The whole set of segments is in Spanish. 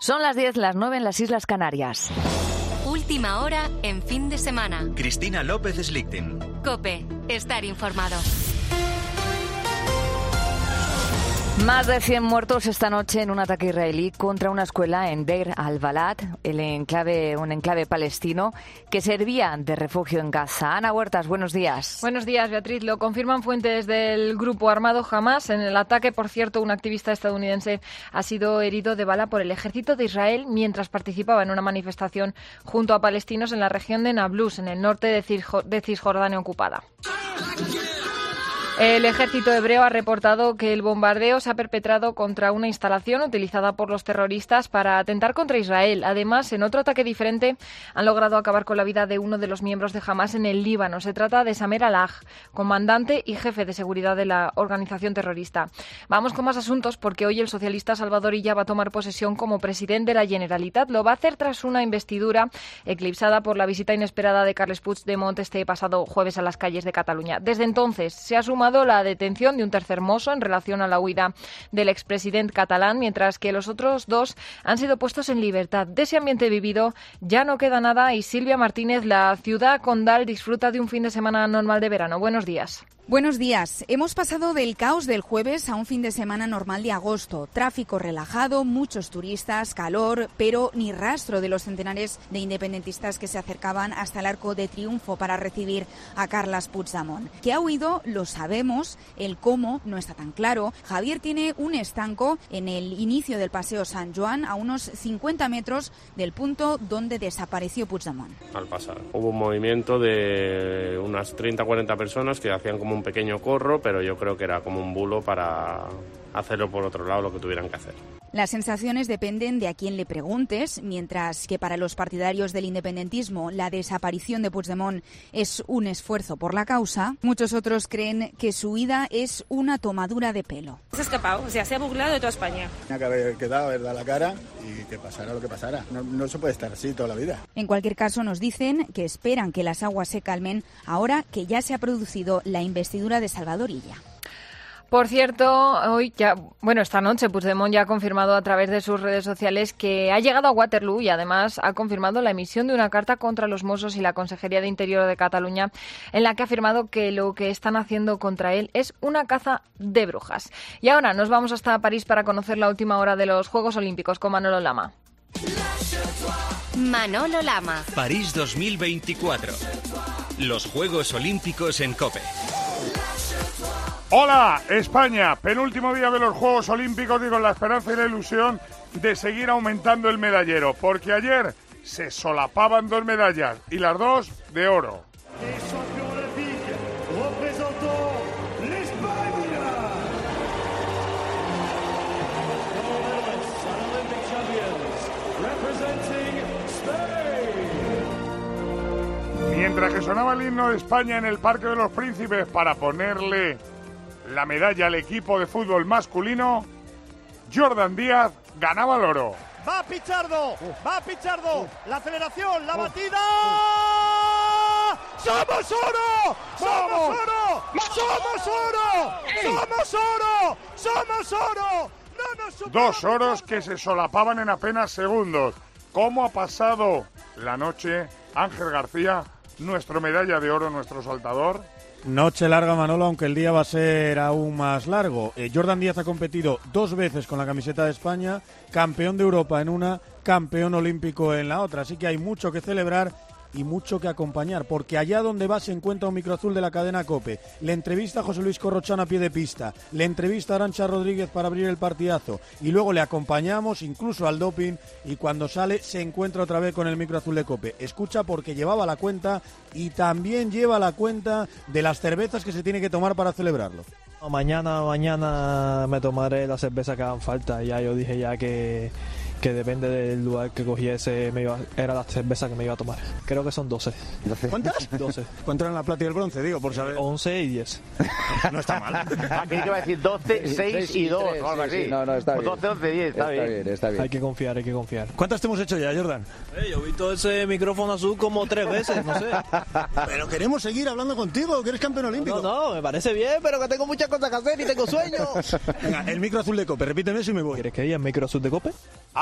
Son las 10, las 9 en las Islas Canarias. Última hora en fin de semana. Cristina López Slichting. COPE. Estar informado. Más de 100 muertos esta noche en un ataque israelí contra una escuela en Deir al-Balad, un enclave palestino que servía de refugio en Gaza. Ana Huertas, buenos días. Buenos días, Beatriz. Lo confirman fuentes del grupo armado Hamas. En el ataque, por cierto, un activista estadounidense ha sido herido de bala por el ejército de Israel mientras participaba en una manifestación junto a palestinos en la región de Nablus, en el norte de Cisjordania ocupada. El ejército hebreo ha reportado que el bombardeo se ha perpetrado contra una instalación utilizada por los terroristas para atentar contra Israel. Además, en otro ataque diferente, han logrado acabar con la vida de uno de los miembros de Hamas en el Líbano. Se trata de Samer Alaj, comandante y jefe de seguridad de la organización terrorista. Vamos con más asuntos porque hoy el socialista Salvador Illa va a tomar posesión como presidente de la Generalitat. Lo va a hacer tras una investidura eclipsada por la visita inesperada de Carles Puigdemont este pasado jueves a las calles de Cataluña. Desde entonces se ha sumado la detención de un tercer mozo en relación a la huida del expresidente catalán, mientras que los otros dos han sido puestos en libertad. De ese ambiente vivido ya no queda nada y Silvia Martínez, la ciudad condal, disfruta de un fin de semana normal de verano. Buenos días. Buenos días. Hemos pasado del caos del jueves a un fin de semana normal de agosto. Tráfico relajado, muchos turistas, calor, pero ni rastro de los centenares de independentistas que se acercaban hasta el Arco de Triunfo para recibir a Carles Puigdemont. Que ha huido, lo sabemos, el cómo no está tan claro. Javier tiene un estanco en el inicio del Paseo San Joan, a unos 50 metros del punto donde desapareció Puigdemont. Al pasar hubo un movimiento de unas 30-40 personas que hacían como un pequeño corro, pero yo creo que era como un bulo para hacerlo por otro lado lo que tuvieran que hacer. Las sensaciones dependen de a quién le preguntes, mientras que para los partidarios del independentismo la desaparición de Puigdemont es un esfuerzo por la causa, muchos otros creen que su huida es una tomadura de pelo. Se ha escapado, o sea, se ha burlado de toda España. Tenía que haber quedado, haber dado la cara y que pasara lo que pasara. No se puede estar así toda la vida. En cualquier caso, nos dicen que esperan que las aguas se calmen ahora que ya se ha producido la investidura de Salvador Illa. Por cierto, esta noche Puigdemont ya ha confirmado a través de sus redes sociales que ha llegado a Waterloo y además ha confirmado la emisión de una carta contra los Mossos y la Consejería de Interior de Cataluña, en la que ha afirmado que lo que están haciendo contra él es una caza de brujas. Y ahora nos vamos hasta París para conocer la última hora de los Juegos Olímpicos con Manolo Lama. Manolo Lama. París 2024. Los Juegos Olímpicos en COPE. Hola, España, penúltimo día de los Juegos Olímpicos y con la esperanza y la ilusión de seguir aumentando el medallero, porque ayer se solapaban dos medallas y las dos de oro. Mientras que sonaba el himno de España en el Parque de los Príncipes para ponerle la medalla al equipo de fútbol masculino, Jordan Díaz ganaba el oro. Va Pichardo, la aceleración, la batida. ¡Somos oro! ¡Somos oro! ¡Somos oro! ¡Somos oro! ¡Somos oro! ¡No nos superamos! Dos oros que se solapaban en apenas segundos. ¿Cómo ha pasado la noche Ángel García, nuestro medalla de oro, nuestro saltador? Noche larga, Manolo, aunque el día va a ser aún más largo. Jordan Díaz ha competido 2 veces con la camiseta de España, campeón de Europa en una, campeón olímpico en la otra. Así que hay mucho que celebrar y mucho que acompañar, porque allá donde va se encuentra un microazul de la cadena COPE. Le entrevista a José Luis Corrochano a pie de pista, le entrevista a Arantxa Rodríguez para abrir el partidazo y luego le acompañamos incluso al doping y cuando sale se encuentra otra vez con el microazul de COPE. Escucha porque llevaba la cuenta y también lleva la cuenta de las cervezas que se tiene que tomar para celebrarlo. Mañana me tomaré la cerveza que hagan falta. Ya yo dije ya que depende del lugar que cogiese era la cerveza que me iba a tomar. Creo que son 12. ¿Cuántas? 12. ¿Cuánto eran la plata y el bronce? Digo, por saber. 11 y 10. No está mal. Aquí te va a decir 12, 6 y 2 o algo así. No, está bien. 12, 11, 10, está bien. Hay que confiar. ¿Cuántas te hemos hecho ya, Jordan? Yo he visto ese micrófono azul como 3 veces, no sé. Pero queremos seguir hablando contigo, que eres campeón olímpico. No, me parece bien, pero que tengo muchas cosas que hacer y tengo sueños. Venga, el micro azul de COPE, repíteme eso y me voy. ¿Quieres que diga el micro azul de COPE? Ahí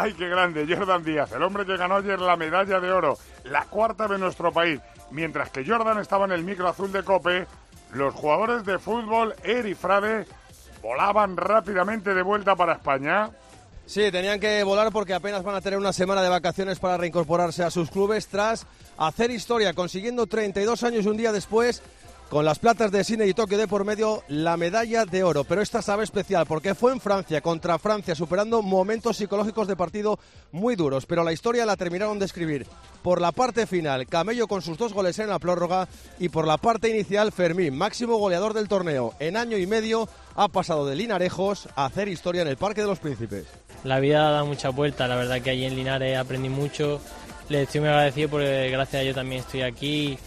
¡Ay, qué grande! Jordan Díaz, el hombre que ganó ayer la medalla de oro, la cuarta de nuestro país. Mientras que Jordan estaba en el micro azul de COPE, los jugadores de fútbol, Eri Frade, volaban rápidamente de vuelta para España. Sí, tenían que volar porque apenas van a tener una semana de vacaciones para reincorporarse a sus clubes tras hacer historia, consiguiendo 32 años y un día después, con las platas de Sydney y Tokio de por medio, la medalla de oro. Pero esta sabe especial porque fue en Francia, contra Francia, superando momentos psicológicos de partido muy duros. Pero la historia la terminaron de escribir. Por la parte final, Camello con sus 2 goles en la prórroga, y por la parte inicial, Fermín, máximo goleador del torneo. En año y medio ha pasado de Linarejos a hacer historia en el Parque de los Príncipes. La vida da muchas vueltas, la verdad que allí en Linares aprendí mucho. Le estoy muy agradecido porque gracias a ello también estoy aquí.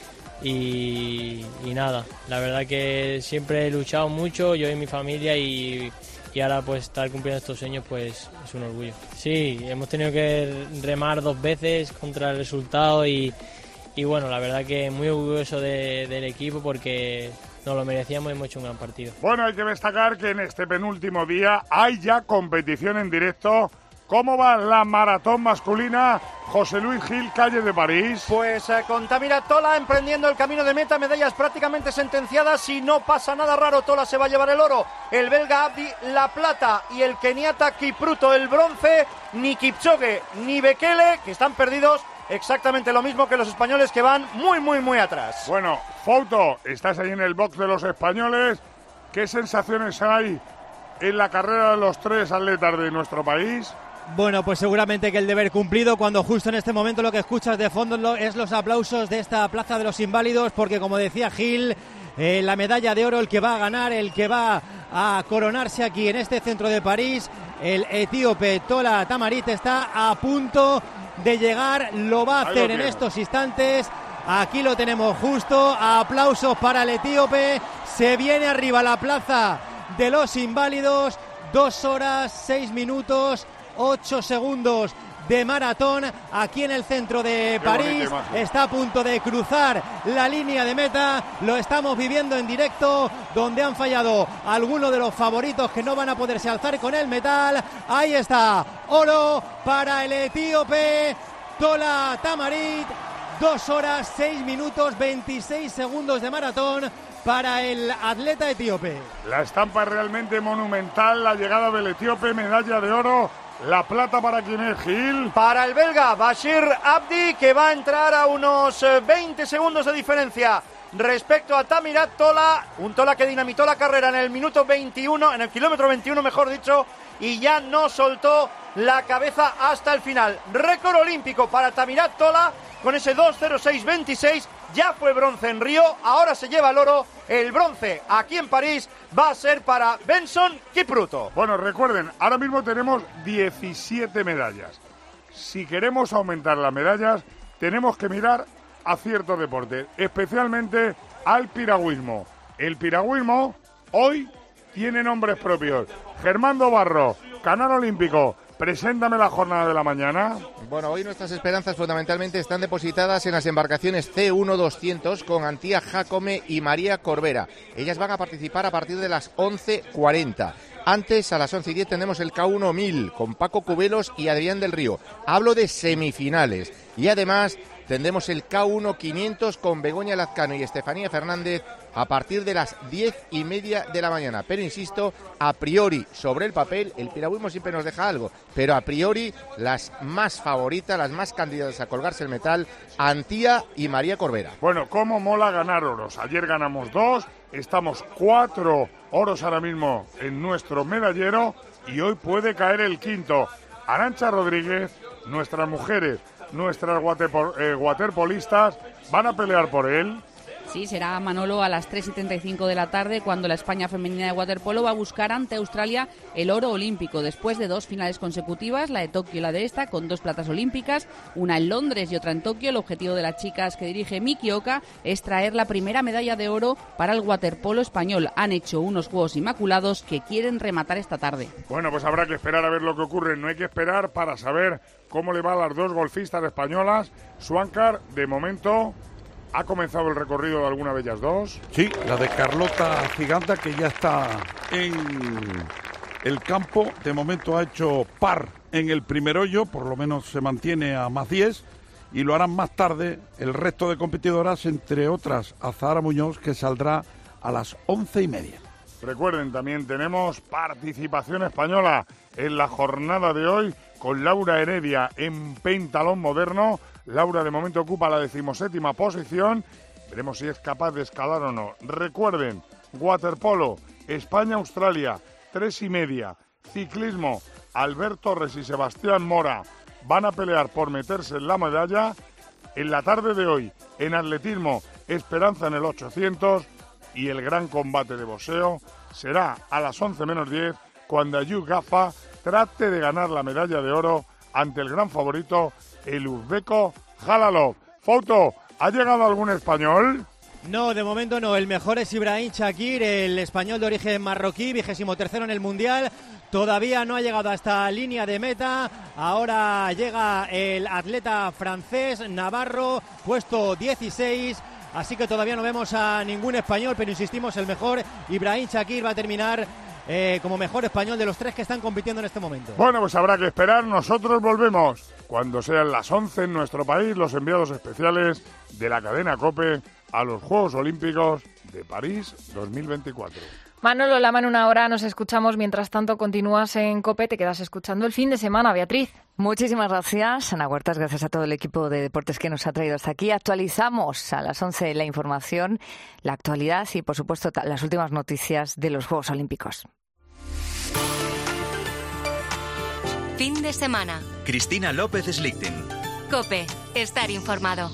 Y nada, la verdad que siempre he luchado mucho, yo y mi familia, y ahora pues estar cumpliendo estos sueños pues es un orgullo. Sí, hemos tenido que remar 2 veces contra el resultado y bueno, la verdad que muy orgulloso del equipo porque nos lo merecíamos y hemos hecho un gran partido. Bueno, hay que destacar que en este penúltimo día hay ya competición en directo. ¿Cómo va la maratón masculina? José Luis Gil, calle de París. Pues con Tamirat Tola emprendiendo el camino de meta, medallas prácticamente sentenciadas. Si no pasa nada raro, Tola se va a llevar el oro, el belga Abdi la plata y el keniata Kipruto el bronce. Ni Kipchoge ni Bekele, que están perdidos, exactamente lo mismo que los españoles, que van muy atrás. Bueno, Fouto, estás ahí en el box de los españoles. ¿Qué sensaciones hay en la carrera de los 3 atletas de nuestro país? Bueno, pues seguramente que el deber cumplido, cuando justo en este momento lo que escuchas de fondo es los aplausos de esta Plaza de los Inválidos, porque como decía Gil, la medalla de oro, el que va a ganar, el que va a coronarse aquí en este centro de París, el etíope Tola Tamarit, está a punto de llegar, lo va a hacer en estos instantes. Aquí lo tenemos justo, aplausos para el etíope, se viene arriba la Plaza de los Inválidos, 2 horas, 6 minutos, 8 segundos de maratón aquí en el centro de París. Está a punto de cruzar la línea de meta, lo estamos viviendo en directo, donde han fallado algunos de los favoritos que no van a poderse alzar con el metal. Ahí está, oro para el etíope Tola Tamarit, 2 horas, 6 minutos, 26 segundos de maratón para el atleta etíope. La estampa es realmente monumental, la llegada del etíope, medalla de oro. La plata para quien es, Gil. Para el belga Bashir Abdi, que va a entrar a unos 20 segundos de diferencia respecto a Tamirat Tola. Un Tola que dinamitó la carrera en el minuto 21, en el kilómetro 21 mejor dicho, y ya no soltó la cabeza hasta el final. Récord olímpico para Tamirat Tola con ese 2:06:26. Ya fue bronce en Río, ahora se lleva el oro. El bronce aquí en París va a ser para Benson Kipruto. Bueno, recuerden, ahora mismo tenemos 17 medallas. Si queremos aumentar las medallas, tenemos que mirar a ciertos deportes, especialmente al piragüismo. El piragüismo hoy tiene nombres propios. Germán Barro, Canal Olímpico, preséntame la jornada de la mañana. Bueno, hoy nuestras esperanzas fundamentalmente están depositadas en las embarcaciones C1-200 con Antía Jacome y María Corbera. Ellas van a participar a partir de las 11:40. Antes, a las 11:10, tenemos el K1-1000 con Paco Cubelos y Adrián del Río. Hablo de semifinales. Y además tendremos el K1-500 con Begoña Lazcano y Estefanía Fernández a partir de las 10:30 de la mañana. Pero insisto, a priori, sobre el papel, el piragüismo siempre nos deja algo, pero a priori las más favoritas, las más candidatas a colgarse el metal, Antía y María Corbera. Bueno, cómo mola ganar oros. Ayer ganamos 2, estamos 4 oros ahora mismo en nuestro medallero y hoy puede caer el quinto. Arantxa Rodríguez, nuestras mujeres, nuestras waterpolistas van a pelear por él. Sí, será, Manolo, a las 3:35 de la tarde cuando la España femenina de waterpolo va a buscar ante Australia el oro olímpico después de 2 finales consecutivas, la de Tokio y la de esta, con 2 platas olímpicas, una en Londres y otra en Tokio. El objetivo de las chicas que dirige Miki Oka es traer la primera medalla de oro para el waterpolo español. Han hecho unos Juegos Inmaculados que quieren rematar esta tarde. Bueno, pues habrá que esperar a ver lo que ocurre. No hay que esperar para saber cómo le va a las 2 golfistas españolas. Swankar, de momento, ¿ha comenzado el recorrido de alguna de ellas dos? Sí, la de Carlota Giganta, que ya está en El campo de momento ha hecho par en el primer hoyo, por lo menos se mantiene a más 10, y lo harán más tarde el resto de competidoras, entre otras Azahara Muñoz, que saldrá a las 11:30. Recuerden, también tenemos participación española en la jornada de hoy con Laura Heredia en pentalón moderno. Laura de momento ocupa la 17ª posición. Veremos si es capaz de escalar o no. Recuerden, waterpolo, España-Australia, 3:30. Ciclismo, Albert Torres y Sebastián Mora van a pelear por meterse en la medalla. En la tarde de hoy, en atletismo, Esperanza en el 800 y el gran combate de boxeo será a las 11:10 cuando Ayub Gafa trate de ganar la medalla de oro ante el gran favorito, el uzbeco Jalalov. Foto, ¿ha llegado algún español? No, de momento no. El mejor es Ibrahim Shakir, el español de origen marroquí, 23º en el Mundial. Todavía no ha llegado a esta línea de meta. Ahora llega el atleta francés Navarro, puesto 16. Así que todavía no vemos a ningún español, pero insistimos, el mejor Ibrahim Shakir va a terminar como mejor español de los 3 que están compitiendo en este momento. Bueno, pues habrá que esperar. Nosotros volvemos cuando sean las 11 en nuestro país, los enviados especiales de la cadena COPE a los Juegos Olímpicos de París 2024. Manolo, la mano una hora, nos escuchamos. Mientras tanto, continúas en COPE, te quedas escuchando el fin de semana, Beatriz. Muchísimas gracias, Ana Huertas, gracias a todo el equipo de deportes que nos ha traído hasta aquí. Actualizamos a las 11 la información, la actualidad y, por supuesto, las últimas noticias de los Juegos Olímpicos. Fin de semana. Cristina López Slichting. COPE, estar informado.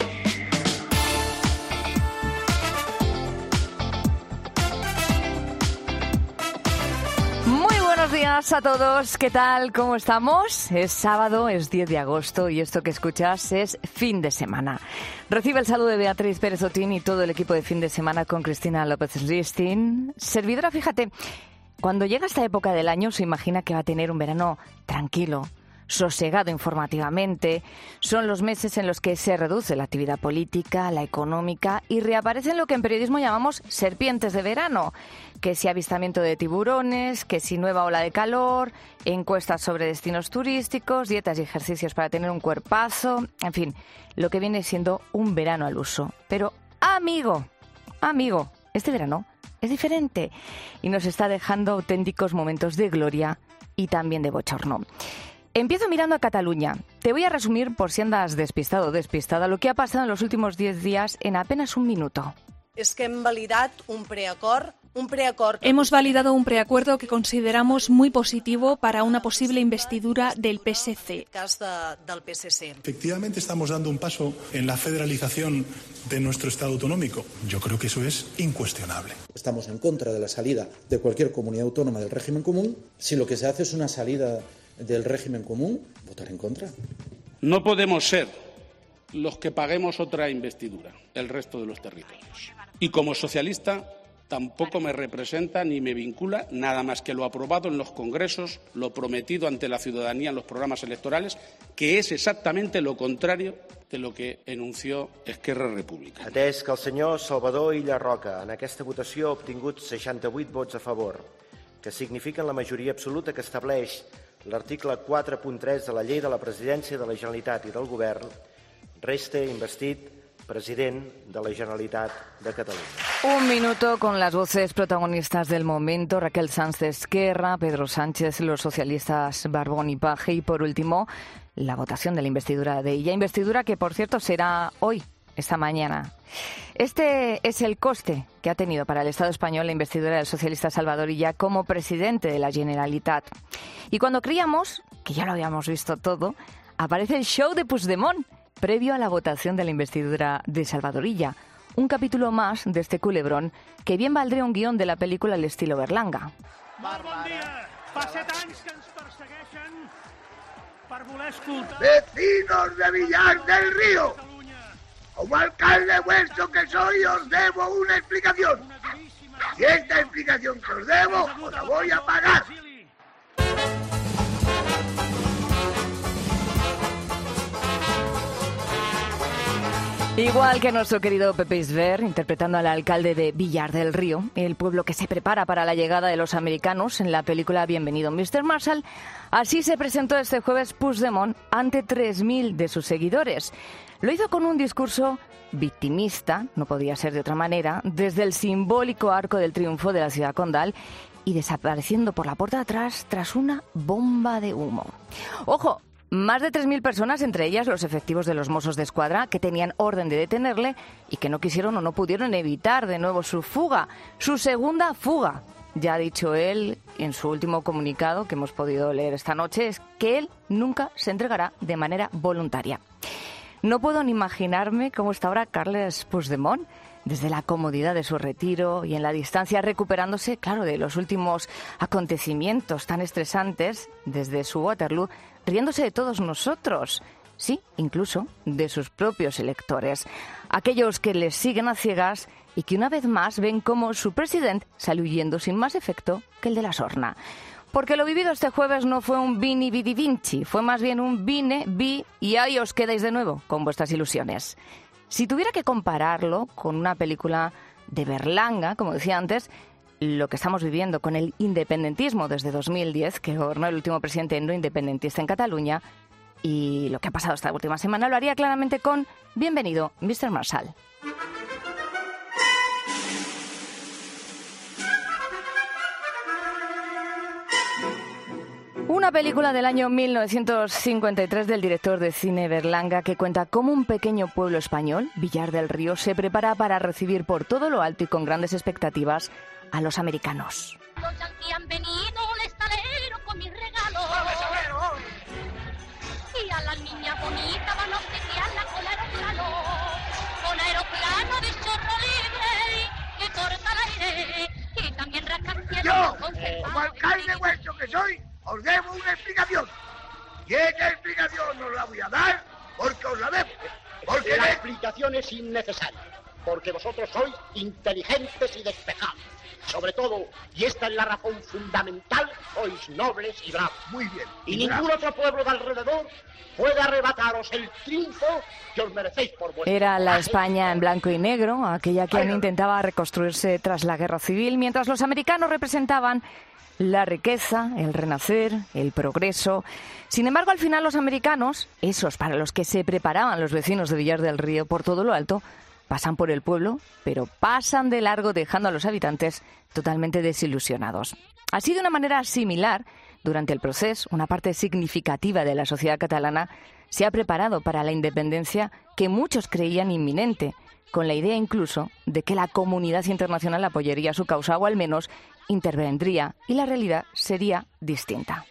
Buenos días a todos, ¿qué tal? ¿Cómo estamos? Es sábado, es 10 de agosto y esto que escuchas es Fin de Semana. Recibe el saludo de Beatriz Pérez Otín y todo el equipo de Fin de Semana con Cristina López Slichting. Servidora, fíjate, cuando llega esta época del año se imagina que va a tener un verano tranquilo, sosegado informativamente. Son los meses en los que se reduce la actividad política, la económica y reaparecen lo que en periodismo llamamos serpientes de verano. Que si avistamiento de tiburones, que si nueva ola de calor, encuestas sobre destinos turísticos, dietas y ejercicios para tener un cuerpazo, en fin, lo que viene siendo un verano al uso. Pero, amigo, este verano es diferente y nos está dejando auténticos momentos de gloria y también de bochorno. Empiezo mirando a Cataluña. Te voy a resumir, por si andas despistado o despistada, lo que ha pasado en los últimos 10 días en apenas un minuto. Es que hem validat un preacord. Hemos validado un preacuerdo que consideramos muy positivo para una posible investidura del PSC. Efectivamente estamos dando un paso en la federalización de nuestro Estado autonómico. Yo creo que eso es incuestionable. Estamos en contra de la salida de cualquier comunidad autónoma del régimen común. Si lo que se hace es una salida del régimen común, votar en contra. No podemos ser los que paguemos otra investidura, el resto de los territorios. Y como socialista tampoco me representa ni me vincula nada más que lo aprobado en los congresos, lo prometido ante la ciudadanía en los programas electorales, que és exactamente lo contrario de lo que enunció Esquerra Republicana. Atès que el senyor Salvador Illa Roca en aquesta votació ha obtingut 68 vots a favor, que signifiquen la majoria absoluta que estableix l'article 4.3 de la Llei de la Presidència de la Generalitat i del Govern, resta investit president de la Generalitat de Catalunya. Un minuto con las voces protagonistas del momento, Raquel Sanz de Esquerra, Pedro Sánchez, los socialistas Barbón y Paje y por último la votación de la investidura de ella, investidura que por cierto será hoy, esta mañana. Este es el coste que ha tenido para el Estado español la investidura del socialista Salvador Illa como presidente de la Generalitat. Y cuando creíamos que ya lo habíamos visto todo, aparece el show de Puigdemont previo a la votación de la investidura de Salvador Illa. Un capítulo más de este culebrón que bien valdría un guión de la película al estilo Berlanga. Vecinos de Villar del Río, como alcalde vuestro que soy, os debo una explicación. Y esta explicación que os debo, os la voy a pagar. Igual que nuestro querido Pepe Isbert, interpretando al alcalde de Villar del Río, el pueblo que se prepara para la llegada de los americanos en la película Bienvenido, Mr. Marshall, así se presentó este jueves Puigdemont ante 3.000 de sus seguidores. Lo hizo con un discurso victimista, no podía ser de otra manera, desde el simbólico Arco del Triunfo de la ciudad condal y desapareciendo por la puerta de atrás tras una bomba de humo. ¡Ojo! Más de 3.000 personas, entre ellas los efectivos de los Mossos de Escuadra, que tenían orden de detenerle y que no quisieron o no pudieron evitar de nuevo su fuga, su segunda fuga. Ya ha dicho él en su último comunicado que hemos podido leer esta noche, es que él nunca se entregará de manera voluntaria. No puedo ni imaginarme cómo está ahora Carles Puigdemont, desde la comodidad de su retiro y en la distancia recuperándose, claro, de los últimos acontecimientos tan estresantes desde su Waterloo, riéndose de todos nosotros, sí, incluso de sus propios electores, aquellos que les siguen a ciegas y que una vez más ven cómo su presidente sale huyendo sin más efecto que el de la sorna. Porque lo vivido este jueves no fue un vini vidi vinci, fue más bien un vine, vi y ahí os quedáis de nuevo con vuestras ilusiones. Si tuviera que compararlo con una película de Berlanga, como decía antes, lo que estamos viviendo con el independentismo desde 2010, que gobernó el último presidente no independentista en Cataluña, y lo que ha pasado esta última semana, lo haría claramente con Bienvenido, Mr. Marshall. Una película del año 1953 del director de cine Berlanga que cuenta cómo un pequeño pueblo español, Villar del Río, se prepara para recibir por todo lo alto y con grandes expectativas a los americanos. Los yanquis han venido al estalero con mis regalos. Y a las niñas bonitas van a obsequiarla con aeroplano. Con aeroplano de chorro libre que corta el aire. Y también rascacielos. Yo, como alcalde vuestro que soy, os debo una explicación. Y esa explicación os la voy a dar porque os la debo. Porque la explicación es innecesaria. Porque vosotros sois inteligentes y despejados. Sobre todo, y esta es la razón fundamental, sois nobles y bravos. Muy bien. Y ningún otro pueblo de alrededor puede arrebataros el triunfo que os merecéis por vuestro Era la coraje. España en blanco y negro, aquella que aún intentaba reconstruirse tras la guerra civil, mientras los americanos representaban la riqueza, el renacer, el progreso. Sin embargo, al final los americanos, esos para los que se preparaban los vecinos de Villar del Río por todo lo alto, pasan por el pueblo, pero pasan de largo dejando a los habitantes totalmente desilusionados. Así, de una manera similar, durante el proceso, una parte significativa de la sociedad catalana se ha preparado para la independencia que muchos creían inminente, con la idea incluso de que la comunidad internacional apoyaría su causa o al menos intervendría y la realidad sería distinta.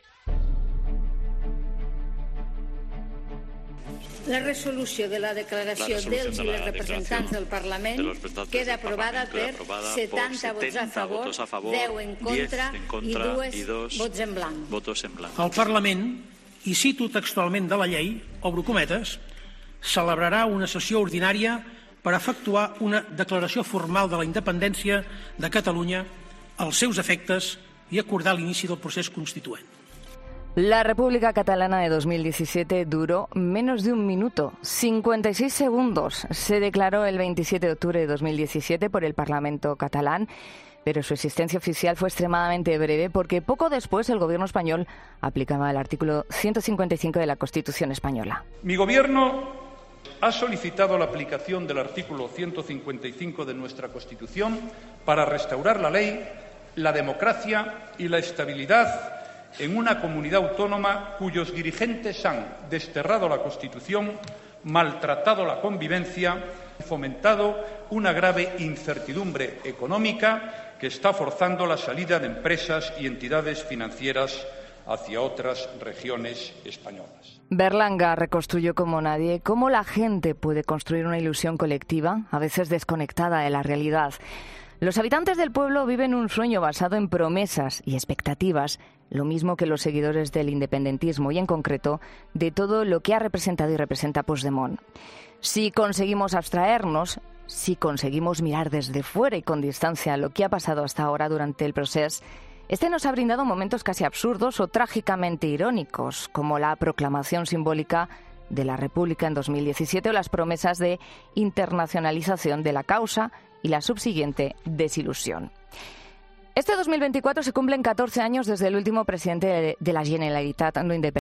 La resolució de la declaració dels i les representants del Parlament queda aprovada per 70 vots a favor, 10 en contra i 2 vots en blanc. El Parlament, i cito textualment de la llei, obro cometes, celebrarà una sessió ordinària per efectuar una declaració formal de la independència de Catalunya als seus efectes i acordar l'inici del procés constituent. La República Catalana de 2017 duró menos de un minuto, 56 segundos. Se declaró el 27 de octubre de 2017 por el Parlamento catalán, pero su existencia oficial fue extremadamente breve porque poco después el gobierno español aplicaba el artículo 155 de la Constitución española. Mi gobierno ha solicitado la aplicación del artículo 155 de nuestra Constitución para restaurar la ley, la democracia y la estabilidad en una comunidad autónoma cuyos dirigentes han desterrado la Constitución, maltratado la convivencia y fomentado una grave incertidumbre económica que está forzando la salida de empresas y entidades financieras hacia otras regiones españolas. Berlanga reconstruyó como nadie cómo la gente puede construir una ilusión colectiva, a veces desconectada de la realidad. Los habitantes del pueblo viven un sueño basado en promesas y expectativas, lo mismo que los seguidores del independentismo y, en concreto, de todo lo que ha representado y representa Puigdemont. Si conseguimos abstraernos, si conseguimos mirar desde fuera y con distancia lo que ha pasado hasta ahora durante el proceso, este nos ha brindado momentos casi absurdos o trágicamente irónicos, como la proclamación simbólica de la República en 2017 o las promesas de internacionalización de la causa y la subsiguiente desilusión. Este 2024 se cumplen 14 años desde el último presidente de la Generalitat no independent.